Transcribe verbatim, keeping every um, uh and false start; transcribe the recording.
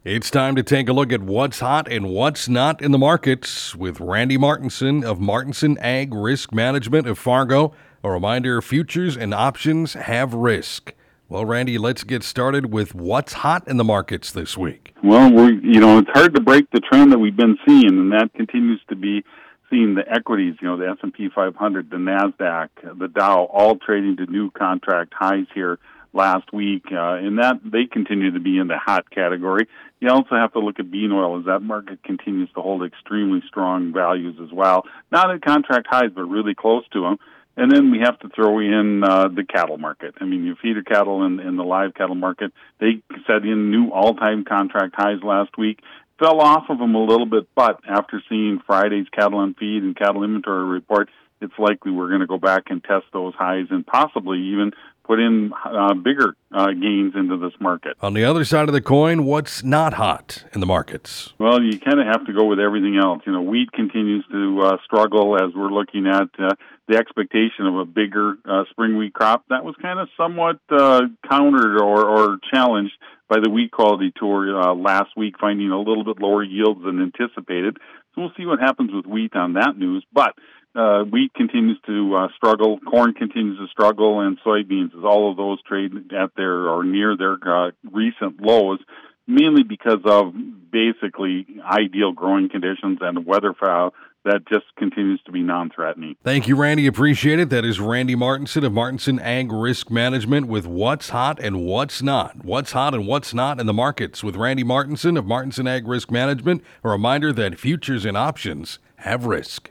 It's time to take a look at what's hot and what's not in the markets with Randy Martinson of Martinson Ag Risk Management of Fargo. A reminder, futures and options have risk. Well, Randy, let's get started with what's hot in the markets this week. Well, we're, you know, it's hard to break the trend that we've been seeing, and that continues to be seeing the equities, you know, the S and P five hundred, the NASDAQ, the Dow, all trading to new contract highs here last week, uh, and that they continue to be in the hot category. You also have to look at bean oil as that market continues to hold extremely strong values as well. Not at contract highs, but really close to them. And then we have to throw in uh, the cattle market. I mean, your feeder cattle and, and the live cattle market, they set in new all-time contract highs last week. Fell off of them a little bit, but after seeing Friday's cattle on feed and cattle inventory report, it's likely we're going to go back and test those highs and possibly even put in uh, bigger uh, gains into this market. On the other side of the coin, what's not hot in the markets? Well, you kind of have to go with everything else. You know, wheat continues to uh, struggle as we're looking at uh, the expectation of a bigger uh, spring wheat crop. That was kind of somewhat uh, countered or, or challenged by the wheat quality tour uh, last week, finding a little bit lower yields than anticipated. So we'll see what happens with wheat on that news. But Uh, wheat continues to uh, struggle, corn continues to struggle, and soybeans, as all of those trade at their or near their uh, recent lows, mainly because of basically ideal growing conditions and weather foul that just continues to be non-threatening. Thank you, Randy. Appreciate it. That is Randy Martinson of Martinson Ag Risk Management with what's hot and what's not. What's hot and what's not in the markets with Randy Martinson of Martinson Ag Risk Management. A reminder that futures and options have risk.